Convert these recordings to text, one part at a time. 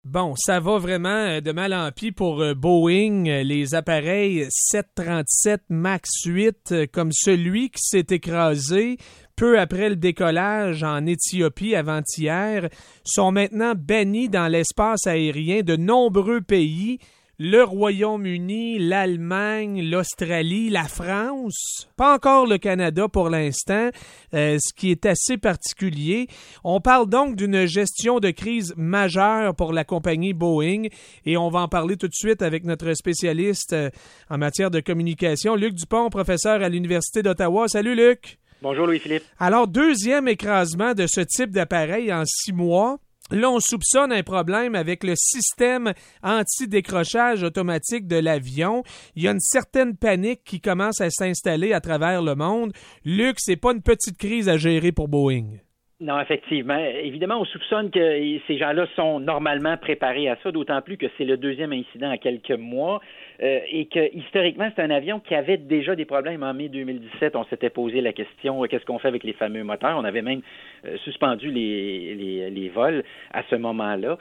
Bon, ça va vraiment de mal en pis pour Boeing, les appareils 737 MAX 8 comme celui qui s'est écrasé peu après le décollage en Éthiopie avant-hier sont maintenant bannis dans l'espace aérien de nombreux pays. Le Royaume-Uni, l'Allemagne, l'Australie, la France, pas encore le Canada pour l'instant, ce qui est assez particulier. On parle donc d'une gestion de crise majeure pour la compagnie Boeing et on va en parler tout de suite avec notre spécialiste en matière de communication, Luc Dupont, professeur à l'Université d'Ottawa. Salut Luc! Bonjour Louis-Philippe. Alors, deuxième écrasement de ce type d'appareil en 6 mois. Là, on soupçonne un problème avec le système anti-décrochage automatique de l'avion. Il y a une certaine panique qui commence à s'installer à travers le monde. Luc, c'est pas une petite crise à gérer pour Boeing. Non, effectivement. Évidemment, on soupçonne que ces gens-là sont normalement préparés à ça, d'autant plus que c'est le deuxième incident en quelques mois et que, historiquement, c'est un avion qui avait déjà des problèmes en mai 2017. On s'était posé la question, qu'est-ce qu'on fait avec les fameux moteurs? On avait même suspendu les vols à ce moment-là.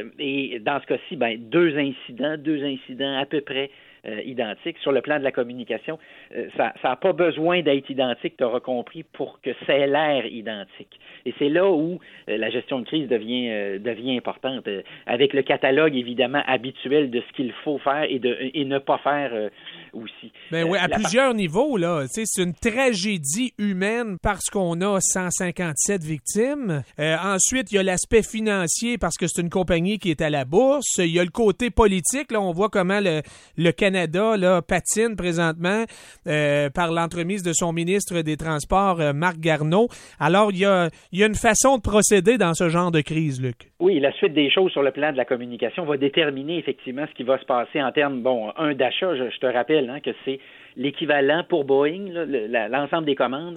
Et dans ce cas-ci, deux incidents à peu près identiques. Sur le plan de la communication, ça n'a pas besoin d'être identique, tu auras compris, pour que ça ait l'air identique. Et c'est là où la gestion de crise devient importante, avec le catalogue, évidemment, habituel de ce qu'il faut faire et ne pas faire aussi. Ben oui, à plusieurs niveaux, là. C'est une tragédie humaine parce qu'on a 157 victimes. Ensuite, il y a l'aspect financier parce que c'est une compagnie qui est à la bourse. Il y a le côté politique, là. On voit comment le Canada là, patine présentement par l'entremise de son ministre des Transports, Marc Garneau. Alors, il y a une façon de procéder dans ce genre de crise, Luc. Oui, la suite des choses sur le plan de la communication va déterminer effectivement ce qui va se passer en termes, d'achat. Je te rappelle que c'est l'équivalent pour Boeing, là, l'ensemble des commandes,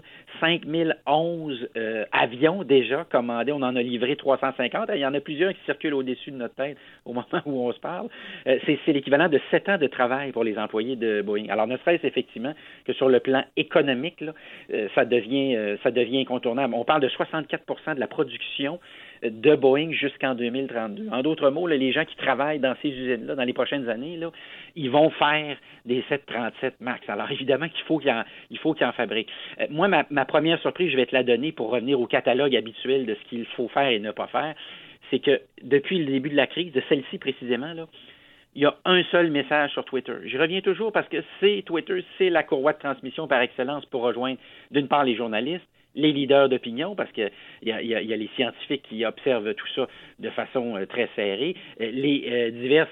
5011 avions déjà commandés. On en a livré 350. Il y en a plusieurs qui circulent au-dessus de notre tête au moment où on se parle. C'est l'équivalent de 7 ans de travail pour les employés de Boeing. Alors, ne serait-ce effectivement que sur le plan économique, là, ça devient incontournable. On parle de 64% de la production de Boeing jusqu'en 2032. En d'autres mots, là, les gens qui travaillent dans ces usines-là dans les prochaines années, là, ils vont faire des 737 MAX. Alors, évidemment qu'il faut qu'ils en fabriquent. Moi, ma première surprise, je vais te la donner pour revenir au catalogue habituel de ce qu'il faut faire et ne pas faire, c'est que depuis le début de la crise, de celle-ci précisément, là, il y a un seul message sur Twitter. J'y reviens toujours parce que Twitter, c'est la courroie de transmission par excellence pour rejoindre, d'une part, les journalistes, les leaders d'opinion, parce que il y a les scientifiques qui observent tout ça de façon très serrée, les divers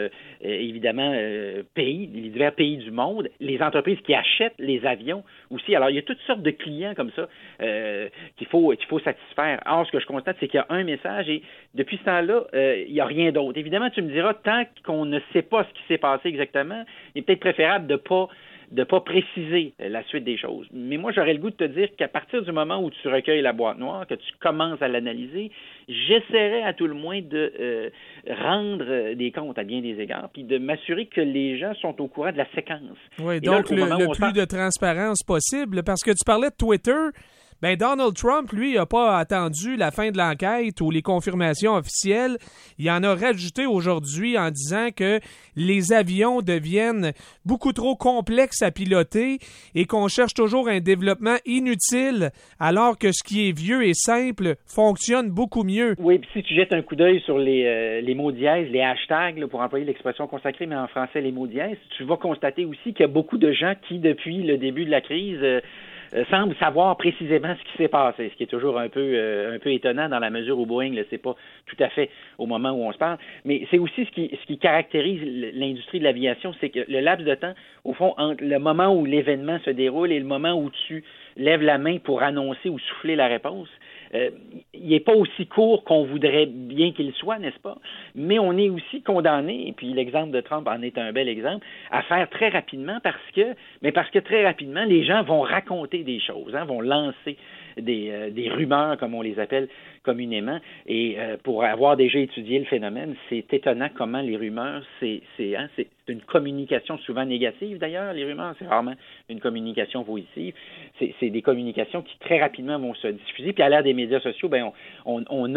pays, les divers pays du monde, les entreprises qui achètent les avions aussi. Alors, il y a toutes sortes de clients comme ça qu'il faut satisfaire. Or, ce que je constate, c'est qu'il y a un message et depuis ce temps-là, il n'y a rien d'autre. Évidemment, tu me diras, tant qu'on ne sait pas ce qui s'est passé exactement, il est peut-être préférable de pas préciser la suite des choses. Mais moi, j'aurais le goût de te dire qu'à partir du moment où tu recueilles la boîte noire, que tu commences à l'analyser, j'essaierai à tout le moins de rendre des comptes à bien des égards, puis de m'assurer que les gens sont au courant de la séquence. Oui, donc le plus de transparence possible, parce que tu parlais de Twitter. Ben Donald Trump, lui, n'a pas attendu la fin de l'enquête ou les confirmations officielles. Il en a rajouté aujourd'hui en disant que les avions deviennent beaucoup trop complexes à piloter et qu'on cherche toujours un développement inutile alors que ce qui est vieux et simple fonctionne beaucoup mieux. Oui, puis si tu jettes un coup d'œil sur les mots dièses, les hashtags, là, pour employer l'expression consacrée, mais en français, les mots dièses, tu vas constater aussi qu'il y a beaucoup de gens qui, depuis le début de la crise, semble savoir précisément ce qui s'est passé, ce qui est toujours un peu étonnant dans la mesure où Boeing ne le sait pas tout à fait au moment où on se parle. Mais c'est aussi ce qui caractérise l'industrie de l'aviation, c'est que le laps de temps, au fond, entre le moment où l'événement se déroule et le moment où tu lèves la main pour annoncer ou souffler la réponse, il n'est pas aussi court qu'on voudrait bien qu'il soit, n'est-ce pas? Mais on est aussi condamné, et puis l'exemple de Trump en est un bel exemple, à faire très rapidement parce que très rapidement, les gens vont raconter des choses, vont lancer des rumeurs, comme on les appelle, communément. Et pour avoir déjà étudié le phénomène, c'est étonnant comment les rumeurs, c'est une communication souvent négative d'ailleurs, les rumeurs, c'est rarement une communication positive. C'est des communications qui très rapidement vont se diffuser. Puis à l'ère des médias sociaux, ben on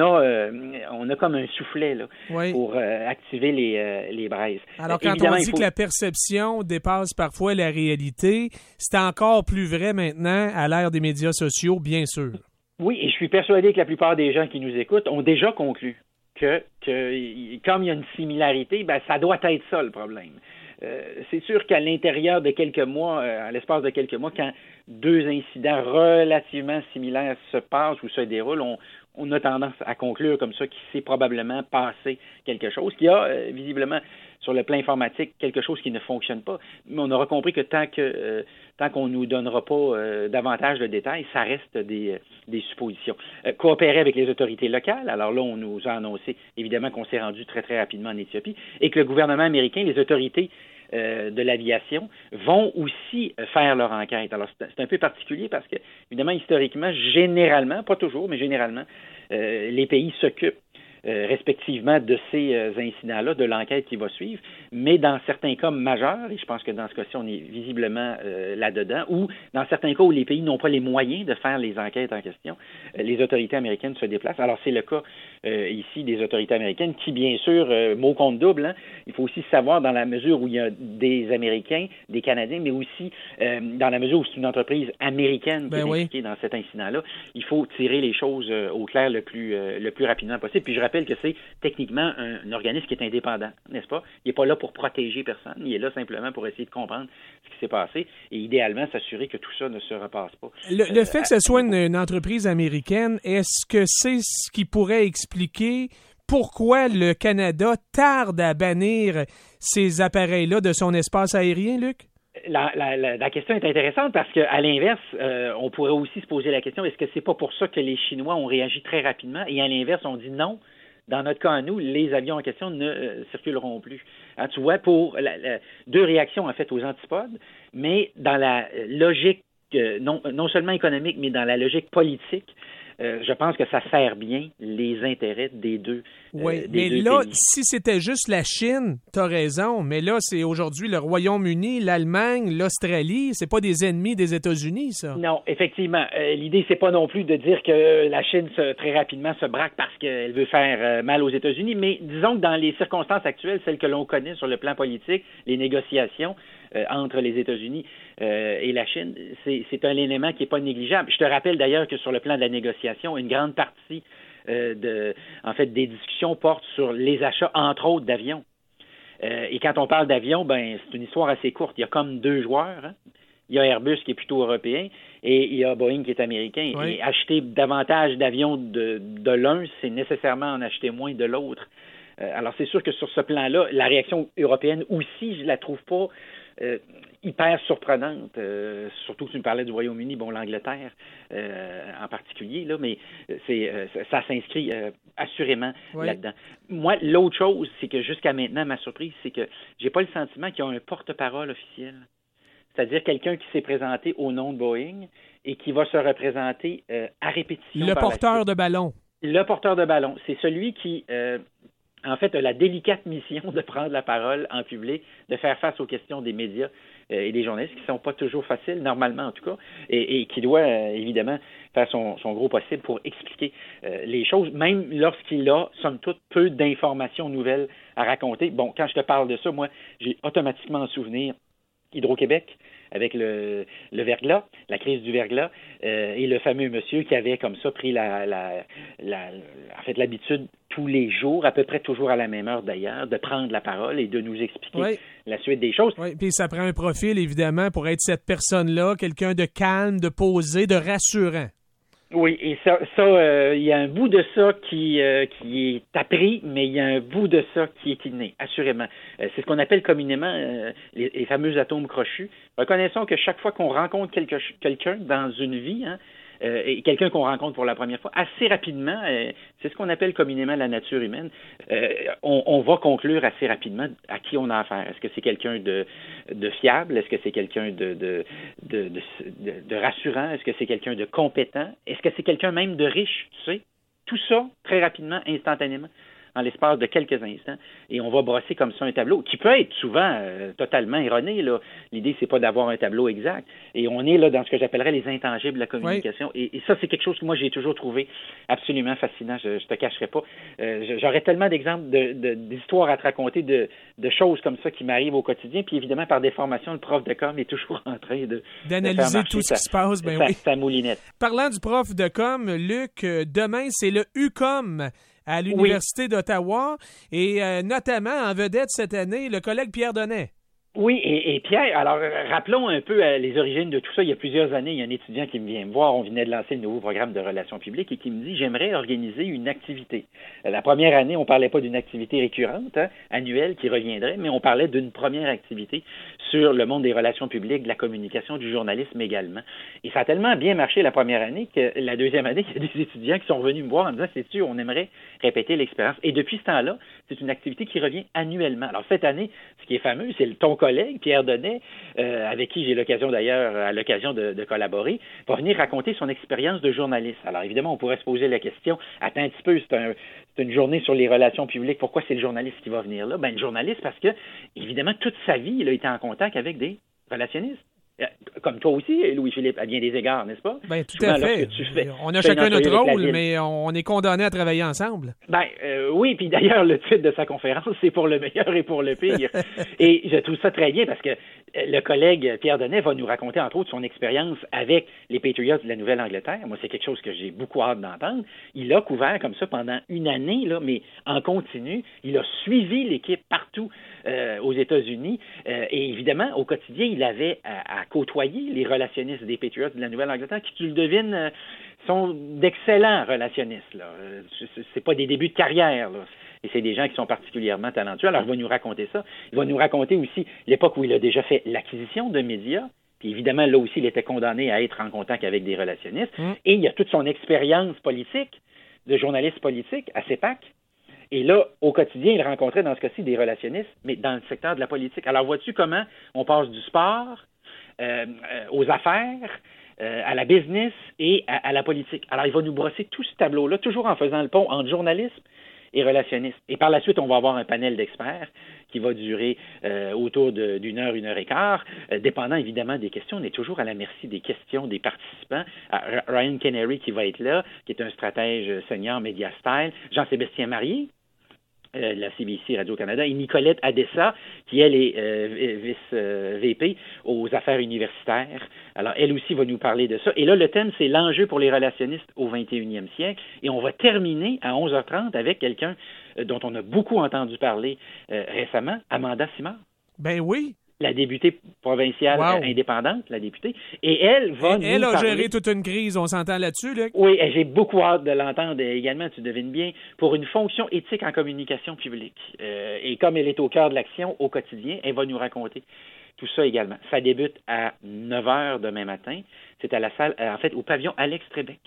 a comme un soufflet là, pour activer les braises. Alors quand on dit que la perception dépasse parfois la réalité, c'est encore plus vrai maintenant à l'ère des médias sociaux, bien sûr. Oui, et je suis persuadé que la plupart des gens qui nous écoutent ont déjà conclu que comme il y a une similarité, ben ça doit être ça le problème. C'est sûr qu'à l'intérieur de quelques mois, à l'espace de quelques mois, quand deux incidents relativement similaires se passent ou se déroulent, on a tendance à conclure comme ça qu'il s'est probablement passé quelque chose, qu'il y a visiblement sur le plan informatique quelque chose qui ne fonctionne pas. Mais on aura compris que tant qu'on nous donnera pas davantage de détails, ça reste des suppositions. Coopérer avec les autorités locales. Alors là, on nous a annoncé évidemment qu'on s'est rendu très très rapidement en Éthiopie et que le gouvernement américain, les autorités de l'aviation vont aussi faire leur enquête. Alors, c'est un peu particulier parce que, évidemment, historiquement, généralement, pas toujours, mais généralement, les pays s'occupent respectivement de ces incidents-là, de l'enquête qui va suivre, mais dans certains cas majeurs, et je pense que dans ce cas-ci, on est visiblement là-dedans, ou dans certains cas où les pays n'ont pas les moyens de faire les enquêtes en question, les autorités américaines se déplacent. Alors, c'est le cas ici des autorités américaines qui, bien sûr, mot compte double, hein, il faut aussi savoir dans la mesure où il y a des Américains, des Canadiens, mais aussi dans la mesure où c'est une entreprise américaine qui est impliquée dans cet incident-là, il faut tirer les choses au clair le plus rapidement possible. Puis je rappelle que c'est techniquement un organisme qui est indépendant, n'est-ce pas? Il n'est pas là pour protéger personne, il est là simplement pour essayer de comprendre ce qui s'est passé et idéalement s'assurer que tout ça ne se repasse pas. Le fait que ce soit une entreprise américaine, est-ce que c'est ce qui pourrait expliquer pourquoi le Canada tarde à bannir ces appareils-là de son espace aérien, Luc? La question est intéressante parce qu'à l'inverse, on pourrait aussi se poser la question, est-ce que c'est pas pour ça que les Chinois ont réagi très rapidement et à l'inverse, on dit non. Dans notre cas à nous, les avions en question ne circuleront plus. Hein, tu vois, pour deux réactions en fait aux antipodes, mais dans la logique non seulement économique, mais dans la logique politique, je pense que ça sert bien les intérêts des deux. Oui, mais là, si c'était juste la Chine, t'as raison, mais là, c'est aujourd'hui le Royaume-Uni, l'Allemagne, l'Australie, c'est pas des ennemis des États-Unis, ça. Non, effectivement. L'idée, c'est pas non plus de dire que la Chine très rapidement se braque parce qu'elle veut faire mal aux États-Unis, mais disons que dans les circonstances actuelles, celles que l'on connaît sur le plan politique, les négociations entre les États-Unis et la Chine, c'est un élément qui n'est pas négligeable. Je te rappelle d'ailleurs que sur le plan de la négociation, une grande partie des discussions portent sur les achats, entre autres, d'avions. Et quand on parle d'avions, ben c'est une histoire assez courte. Il y a comme deux joueurs. Hein? Il y a Airbus qui est plutôt européen et il y a Boeing qui est américain. Oui. Et acheter davantage d'avions de l'un, c'est nécessairement en acheter moins de l'autre. Alors c'est sûr que sur ce plan-là, la réaction européenne aussi, je la trouve pas hyper surprenante, surtout que tu me parlais du Royaume-Uni, bon, l'Angleterre en particulier, là, mais ça s'inscrit assurément là-dedans. Moi, l'autre chose, c'est que jusqu'à maintenant, ma surprise, c'est que j'ai pas le sentiment qu'il y a un porte-parole officiel. C'est-à-dire quelqu'un qui s'est présenté au nom de Boeing et qui va se représenter à répétition. Le porteur de ballon. Le porteur de ballon. C'est celui qui en fait, a la délicate mission de prendre la parole en public, de faire face aux questions des médias et des journalistes, qui ne sont pas toujours faciles, normalement en tout cas, et qui doit évidemment faire son gros possible pour expliquer les choses, même lorsqu'il a, somme toute, peu d'informations nouvelles à raconter. Bon, quand je te parle de ça, moi, j'ai automatiquement en souvenir Hydro-Québec, avec le verglas, la crise du verglas, et le fameux monsieur qui avait comme ça pris l'habitude tous les jours, à peu près toujours à la même heure d'ailleurs, de prendre la parole et de nous expliquer la suite des choses. Oui, puis ça prend un profil évidemment pour être cette personne-là, quelqu'un de calme, de posé, de rassurant. Oui, et ça, il y a un bout de ça qui est appris, mais il y a un bout de ça qui est inné, assurément. C'est ce qu'on appelle communément les fameux atomes crochus. Reconnaissons que chaque fois qu'on rencontre quelqu'un dans une vie, hein, et quelqu'un qu'on rencontre pour la première fois, assez rapidement, c'est ce qu'on appelle communément la nature humaine, on va conclure assez rapidement à qui on a affaire. Est-ce que c'est quelqu'un de fiable? Est-ce que c'est quelqu'un de rassurant? Est-ce que c'est quelqu'un de compétent? Est-ce que c'est quelqu'un même de riche, tu sais? Tout ça, très rapidement, instantanément, en l'espace de quelques instants, et on va brosser comme ça un tableau qui peut être souvent totalement erroné. Là. L'idée, c'est pas d'avoir un tableau exact. Et on est là dans ce que j'appellerais les intangibles de la communication. Oui. Et ça, c'est quelque chose que moi, j'ai toujours trouvé absolument fascinant. Je te cacherai pas. J'aurais tellement d'exemples d'histoires à te raconter, de choses comme ça qui m'arrivent au quotidien. Puis évidemment, par des formations, le prof de com est toujours en train d'analyser tout ce qui se passe. Sa moulinette. Parlant du prof de com, Luc, demain, c'est le UQOM à l'Université d'Ottawa, et notamment en vedette cette année, le collègue Pierre Donnet. Oui, et Pierre, alors rappelons un peu les origines de tout ça. Il y a plusieurs années, il y a un étudiant qui me vient me voir, on venait de lancer le nouveau programme de relations publiques et qui me dit « J'aimerais organiser une activité ». La première année, on parlait pas d'une activité récurrente, annuelle, qui reviendrait, mais on parlait d'une première activité sur le monde des relations publiques, de la communication, du journalisme également. Et ça a tellement bien marché la première année que la deuxième année, il y a des étudiants qui sont venus me voir en me disant « C'est sûr, on aimerait répéter l'expérience ». Et depuis ce temps-là, c'est une activité qui revient annuellement. Alors cette année, ce qui est fameux, c'est ton collègue, Pierre Donnet, avec qui j'ai l'occasion d'ailleurs, à l'occasion de collaborer, va venir raconter son expérience de journaliste. Alors évidemment, on pourrait se poser la question, attends un petit peu, c'est une journée sur les relations publiques, pourquoi c'est le journaliste qui va venir là? Ben le journaliste parce que, évidemment, toute sa vie, il a été en contact avec des relationnistes. Comme toi aussi, Louis-Philippe, à bien des égards, n'est-ce pas? Bien, tout à fait. On a chacun notre rôle, mais on est condamnés à travailler ensemble. Oui, puis d'ailleurs, le titre de sa conférence, c'est pour le meilleur et pour le pire. Et je trouve ça très bien parce que le collègue Pierre Donnet va nous raconter, entre autres, son expérience avec les Patriots de la Nouvelle-Angleterre. Moi, c'est quelque chose que j'ai beaucoup hâte d'entendre. Il a couvert comme ça pendant une année, là, mais en continu. Il a suivi l'équipe partout aux États-Unis. Et évidemment, au quotidien, il avait à côtoyer les relationnistes des Patriots de la Nouvelle-Angleterre qui, tu le devines, sont d'excellents relationnistes. Là. C'est pas des débuts de carrière, là. Et c'est des gens qui sont particulièrement talentueux. Alors, il va nous raconter ça. Il va nous raconter aussi l'époque où il a déjà fait l'acquisition de médias. Puis évidemment, là aussi, il était condamné à être en contact avec des relationnistes. Et il y a toute son expérience politique, de journaliste politique à CEPAC. Et là, au quotidien, il rencontrait dans ce cas-ci des relationnistes, mais dans le secteur de la politique. Alors, vois-tu comment on passe du sport aux affaires, à la business et à la politique. Alors, il va nous brosser tout ce tableau-là, toujours en faisant le pont entre journalisme et relationniste. Et par la suite, on va avoir un panel d'experts qui va durer autour d'une heure, 1h15, dépendant évidemment des questions. On est toujours à la merci des questions des participants. Ryan Canary qui va être là, qui est un stratège senior Media Style. Jean-Sébastien Marié, de la CBC Radio-Canada, et Nicolette Adessa, qui, elle, est vice-VP aux affaires universitaires. Alors, elle aussi va nous parler de ça. Et là, le thème, c'est l'enjeu pour les relationnistes au 21e siècle. Et on va terminer à 11h30 avec quelqu'un dont on a beaucoup entendu parler récemment, Amanda Simard. Ben oui. La députée provinciale indépendante, la députée. Et elle va Elle a géré toute une crise, on s'entend là-dessus, Luc? Oui, j'ai beaucoup hâte de l'entendre également, tu devines bien, pour une fonction éthique en communication publique. Et comme elle est au cœur de l'action au quotidien, elle va nous raconter tout ça également. Ça débute à 9h demain matin. C'est à la salle, en fait, au pavillon Alex Trebek.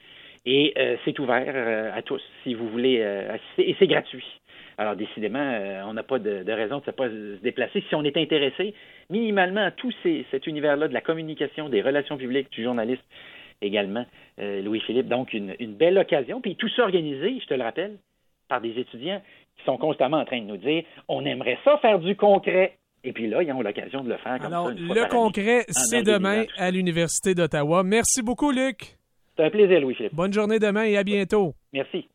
Et c'est ouvert à tous, si vous voulez assister. Et c'est gratuit. Alors, décidément, on n'a pas de raison de ne pas se déplacer. Si on est intéressé minimalement à tout cet univers-là de la communication, des relations publiques, du journalisme également, Louis-Philippe. Donc, une belle occasion. Puis tout ça organisé, je te le rappelle, par des étudiants qui sont constamment en train de nous dire « On aimerait ça faire du concret ». Et puis là, ils ont l'occasion de le faire comme alors, ça. Alors, le concret, c'est demain à l'Université d'Ottawa. Merci beaucoup, Luc. C'est un plaisir, Louis-Philippe. Bonne journée demain et à bientôt. Merci.